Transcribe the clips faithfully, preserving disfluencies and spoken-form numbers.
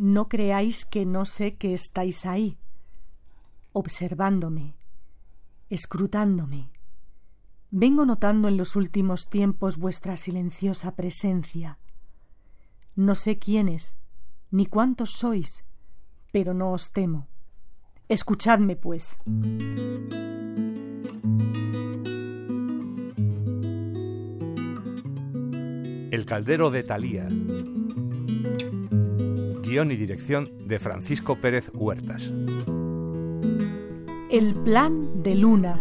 No creáis que no sé que estáis ahí, observándome, escrutándome. Vengo notando en los últimos tiempos vuestra silenciosa presencia. No sé quiénes, ni cuántos sois, pero no os temo. Escuchadme, pues. El caldero de Thalía. Guión y dirección de Francisco Pérez Huertas. El plan de Luna.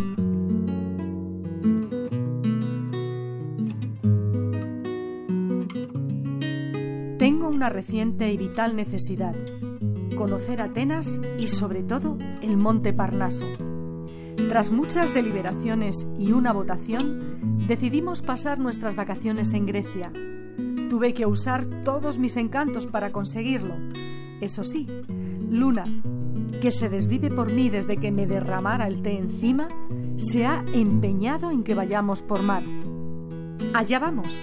Tengo una reciente y vital necesidad: conocer Atenas y, sobre todo, el monte Parnaso. Tras muchas deliberaciones y una votación, decidimos pasar nuestras vacaciones en Grecia. Tuve que usar todos mis encantos para conseguirlo. Eso sí, Luna, que se desvive por mí desde que me derramara el té encima, se ha empeñado en que vayamos por mar. Allá vamos.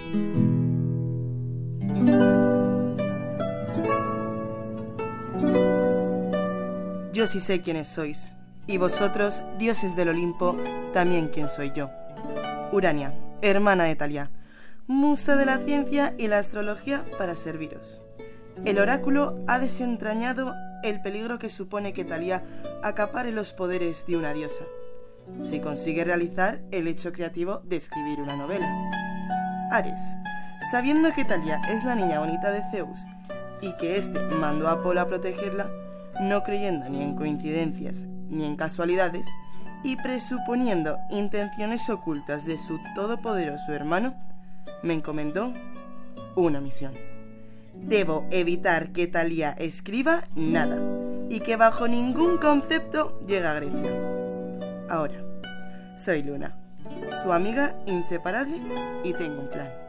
Yo sí sé quiénes sois, y vosotros, dioses del Olimpo, también quién soy yo. Urania, hermana de Thalía, musa de la ciencia y la astrología para serviros. El oráculo ha desentrañado el peligro que supone que Thalía acapare los poderes de una diosa, si consigue realizar el hecho creativo de escribir una novela. Ares, sabiendo que Thalía es la niña bonita de Zeus y que éste mandó a Apolo a protegerla, no creyendo ni en coincidencias ni en casualidades, y presuponiendo intenciones ocultas de su todopoderoso hermano, me encomendó una misión. Debo evitar que Thalía escriba nada y que bajo ningún concepto llegue a Grecia. Ahora, soy Luna, su amiga inseparable, y tengo un plan.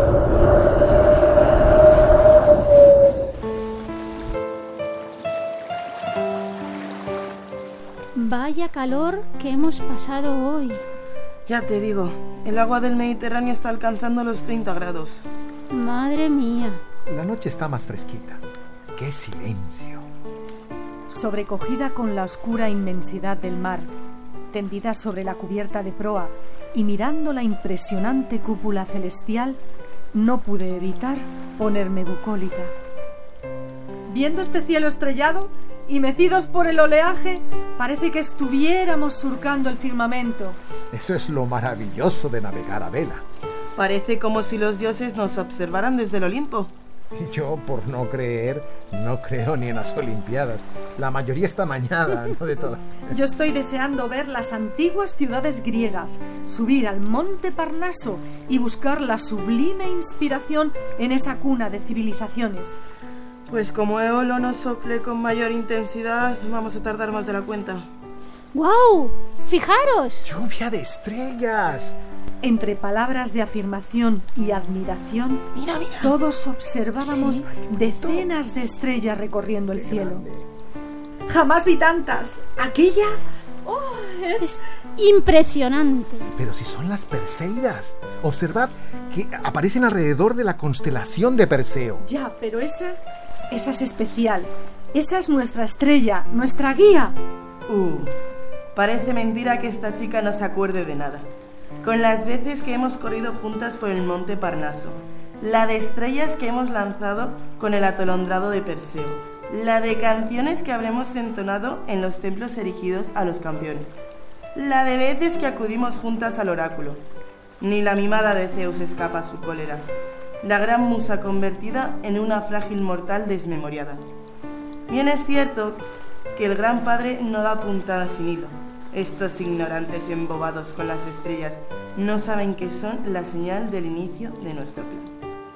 Vaya calor que hemos pasado hoy. Ya te digo, el agua del Mediterráneo está alcanzando los treinta grados. Madre mía. La noche está más fresquita. ¡Qué silencio! Sobrecogida con la oscura inmensidad del mar, tendida sobre la cubierta de proa y mirando la impresionante cúpula celestial, no pude evitar ponerme bucólica. Viendo este cielo estrellado y mecidos por el oleaje, parece que estuviéramos surcando el firmamento. Eso es lo maravilloso de navegar a vela. Parece como si los dioses nos observaran desde el Olimpo. Yo, por no creer, no creo ni en las Olimpiadas. La mayoría está amañada, no de todas. Yo estoy deseando ver las antiguas ciudades griegas, subir al monte Parnaso y buscar la sublime inspiración en esa cuna de civilizaciones. Pues como Eolo nos sople con mayor intensidad, vamos a tardar más de la cuenta. ¡Guau! ¡Fijaros! ¡Lluvia de estrellas! Entre palabras de afirmación y admiración, mira, mira. todos observábamos sí, decenas de estrellas recorriendo el cielo. Jamás vi tantas. Aquella oh, es... es impresionante. Pero si son las Perseidas. Observad que aparecen alrededor de la constelación de Perseo. Ya, pero esa, esa es especial. Esa es nuestra estrella, nuestra guía. Uh, parece mentira que esta chica no se acuerde de nada. Con las veces que hemos corrido juntas por el monte Parnaso, la de estrellas que hemos lanzado con el atolondrado de Perseo, la de canciones que habremos entonado en los templos erigidos a los campeones, la de veces que acudimos juntas al oráculo. Ni la mimada de Zeus escapa a su cólera, la gran musa convertida en una frágil mortal desmemoriada. Bien es cierto que el gran padre no da puntada sin hilo. Estos ignorantes embobados con las estrellas no saben que son la señal del inicio de nuestro plan.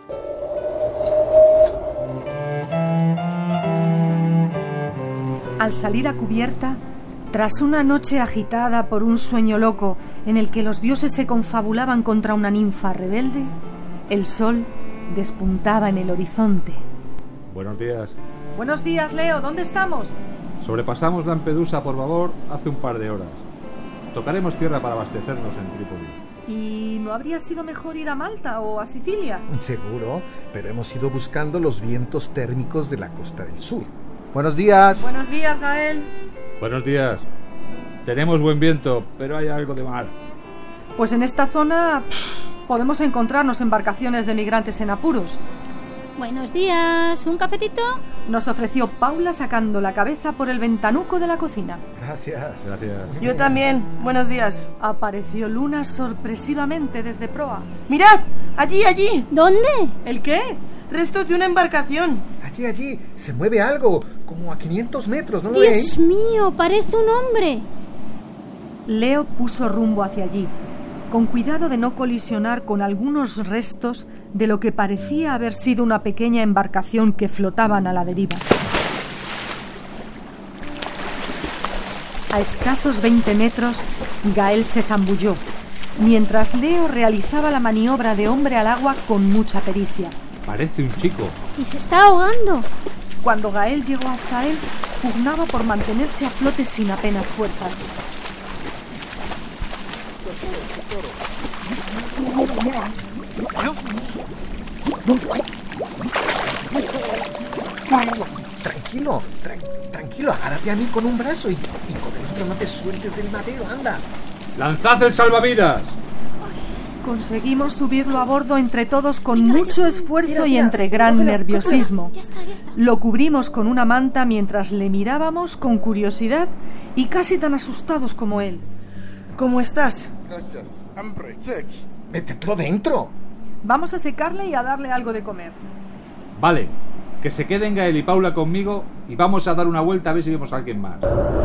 Al salir a cubierta, tras una noche agitada por un sueño loco en el que los dioses se confabulaban contra una ninfa rebelde, el sol despuntaba en el horizonte. Buenos días. Buenos días, Leo. ¿Dónde estamos? Sobrepasamos Lampedusa por babor hace un par de horas. Tocaremos tierra para abastecernos en Trípoli. ¿Y no habría sido mejor ir a Malta o a Sicilia? Seguro, pero hemos ido buscando los vientos térmicos de la costa del sur. Buenos días. Buenos días, Gael. Buenos días. Tenemos buen viento, pero hay algo de mar. Pues en esta zona pff, podemos encontrarnos embarcaciones de migrantes en apuros. Buenos días, ¿un cafetito? Nos ofreció Paula sacando la cabeza por el ventanuco de la cocina. Gracias. Gracias. Yo también. Buenos días. Apareció Luna sorpresivamente desde proa. ¡Mirad! ¡Allí, allí! ¿Dónde? ¿El qué? Restos de una embarcación. Allí, allí, se mueve algo, como a quinientos metros, ¿no lo Dios veis? mío, parece un hombre. Leo puso rumbo hacia allí, con cuidado de no colisionar con algunos restos de lo que parecía haber sido una pequeña embarcación que flotaban a la deriva. A escasos veinte metros, Gael se zambulló, mientras Leo realizaba la maniobra de hombre al agua con mucha pericia. Parece un chico. Y se está ahogando. Cuando Gael llegó hasta él, pugnaba por mantenerse a flote sin apenas fuerzas. Tranquilo, tra- tranquilo, agárrate a mí con un brazo y, y con el otro no te sueltes del madero, anda. ¡Lanzad el salvavidas! Conseguimos subirlo a bordo entre todos con mucho esfuerzo y entre gran nerviosismo. Ya está, ya está. Lo cubrimos con una manta mientras le mirábamos con curiosidad y casi tan asustados como él. ¿Cómo estás? Gracias. Hambre. Sec. Métetelo dentro. Vamos a secarle y a darle algo de comer. Vale, que se queden Gael y Paula conmigo y vamos a dar una vuelta a ver si vemos a alguien más.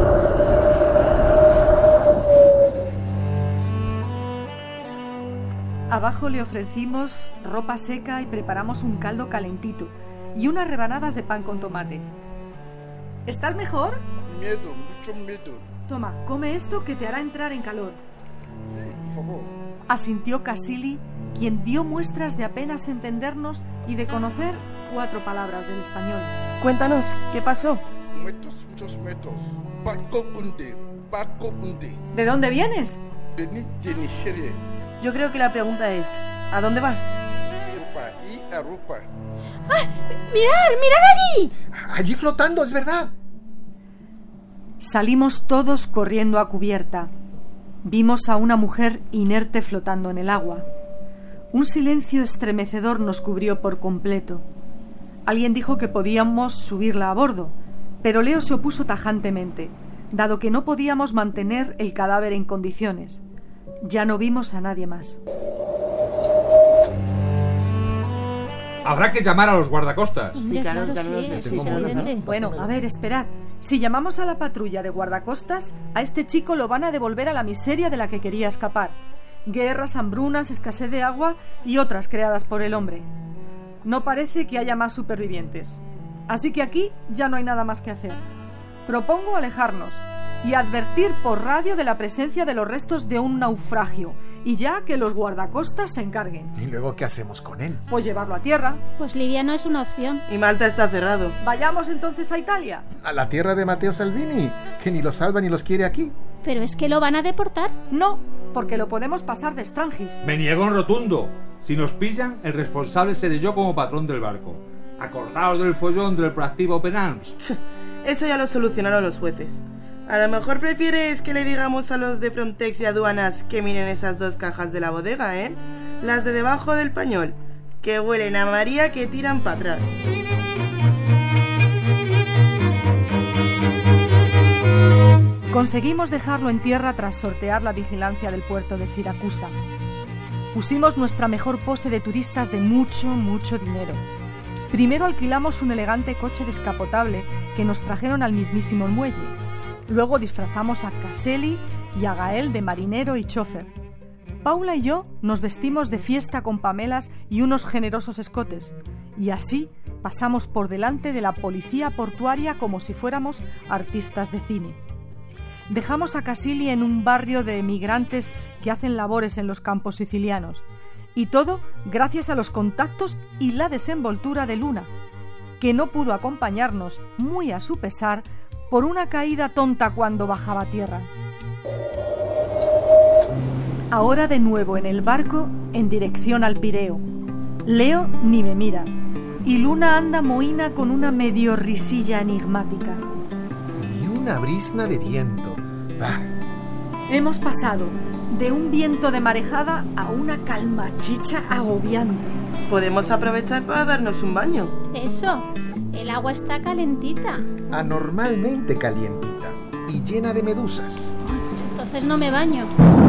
Abajo le ofrecimos ropa seca y preparamos un caldo calentito y unas rebanadas de pan con tomate. ¿Estás mejor? Miedo, mucho miedo. Toma, come esto que te hará entrar en calor. Sí, por favor. Asintió Casilli, quien dio muestras de apenas entendernos y de conocer cuatro palabras del español. Cuéntanos, ¿qué pasó? Metros, muchos metros. Barco hunde, barco hunde. ¿De dónde vienes? Venid de Nigeria. Yo creo que la pregunta es, ¿a dónde vas? Europa y Europa. ¡Mirad, mirad allí! Allí flotando, es verdad. Salimos todos corriendo a cubierta. Vimos a una mujer inerte flotando en el agua. Un silencio estremecedor nos cubrió por completo. Alguien dijo que podíamos subirla a bordo, pero Leo se opuso tajantemente, dado que no podíamos mantener el cadáver en condiciones. Ya no vimos a nadie más. Habrá que llamar a los guardacostas. Sí, Hombre, claro, claro, claro, sí, los sí, tengo es mono, ¿no? evidente. Bueno, a ver, esperad. Si llamamos a la patrulla de guardacostas, a este chico lo van a devolver a la miseria de la que quería escapar. Guerras, hambrunas, escasez de agua y otras creadas por el hombre. No parece que haya más supervivientes. Así que aquí ya no hay nada más que hacer. Propongo alejarnos y advertir por radio de la presencia de los restos de un naufragio, y ya que los guardacostas se encarguen. ¿Y luego qué hacemos con él? Pues llevarlo a tierra. Pues Libia no es una opción. Y Malta está cerrado. Vayamos entonces a Italia. ¿A la tierra de Matteo Salvini? Que ni los salva ni los quiere aquí. Pero es que lo van a deportar. No, porque lo podemos pasar de Strangis. Me niego en rotundo. Si nos pillan, el responsable seré yo como patrón del barco. Acordaos del follón del proactivo Open Arms. Eso ya lo solucionaron los jueces. A lo mejor prefieres que le digamos a los de Frontex y aduanas que miren esas dos cajas de la bodega, ¿eh? Las de debajo del pañol, que huelen a María que tiran para atrás. Conseguimos dejarlo en tierra tras sortear la vigilancia del puerto de Siracusa. Pusimos nuestra mejor pose de turistas de mucho, mucho dinero. Primero alquilamos un elegante coche descapotable que nos trajeron al mismísimo muelle. Luego disfrazamos a Caselli y a Gael de marinero y chofer. Paula y yo nos vestimos de fiesta con pamelas y unos generosos escotes. Y así pasamos por delante de la policía portuaria como si fuéramos artistas de cine. Dejamos a Casilli en un barrio de emigrantes que hacen labores en los campos sicilianos. Y todo gracias a los contactos y la desenvoltura de Luna, que no pudo acompañarnos, muy a su pesar, por una caída tonta cuando bajaba a tierra. Ahora de nuevo en el barco en dirección al Pireo. Leo ni me mira y Luna anda mohina con una medio risilla enigmática. Ni una brisna de viento. Bah. Hemos pasado de un viento de marejada a una calmachicha agobiante. Podemos aprovechar para darnos un baño. Eso, el agua está calentita. Anormalmente calientita y llena de medusas. Ay, pues entonces no me baño.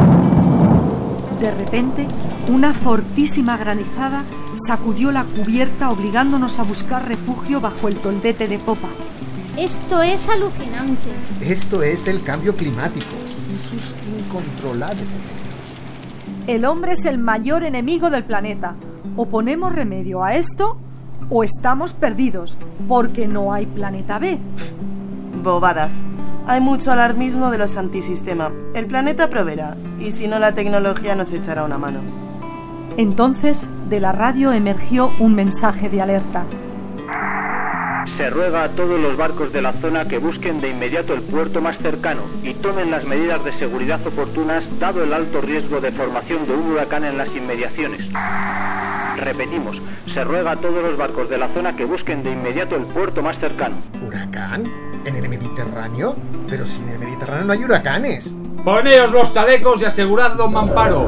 De repente, una fortísima granizada sacudió la cubierta obligándonos a buscar refugio bajo el toldete de popa. Esto es alucinante. Esto es el cambio climático y sus incontrolables efectos. El hombre es el mayor enemigo del planeta. O ponemos remedio a esto o estamos perdidos, porque no hay planeta B. Bobadas. Hay mucho alarmismo de los antisistema. El planeta proveerá, y si no la tecnología nos echará una mano. Entonces, de la radio emergió un mensaje de alerta. Se ruega a todos los barcos de la zona que busquen de inmediato el puerto más cercano y tomen las medidas de seguridad oportunas dado el alto riesgo de formación de un huracán en las inmediaciones. Repetimos, se ruega a todos los barcos de la zona que busquen de inmediato el puerto más cercano. ¿Huracán? ¿En el Mediterráneo? Pero si en el Mediterráneo no hay huracanes. Poneos los chalecos y asegurad don Mamparo.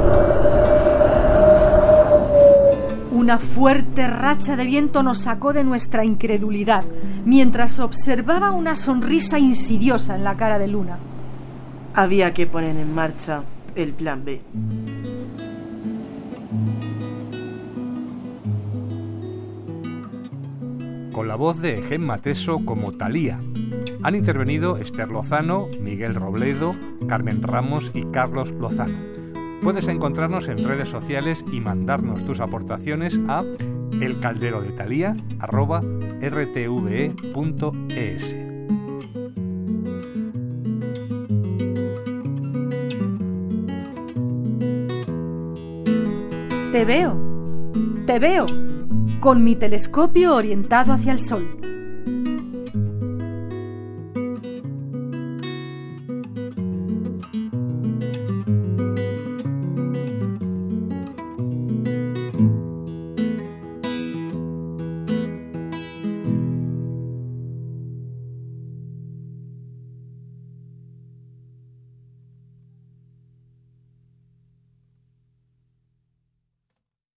Una fuerte racha de viento nos sacó de nuestra incredulidad, mientras observaba una sonrisa insidiosa en la cara de Luna. Había que poner en marcha el plan B. Con la voz de Gemma Teso como Talía. Han intervenido Esther Lozano, Miguel Robledo, Carmen Ramos y Carlos Lozano. Puedes encontrarnos en redes sociales y mandarnos tus aportaciones a elcalderodetalía arroba r t v e punto e s. Te veo, te veo, con mi telescopio orientado hacia el sol.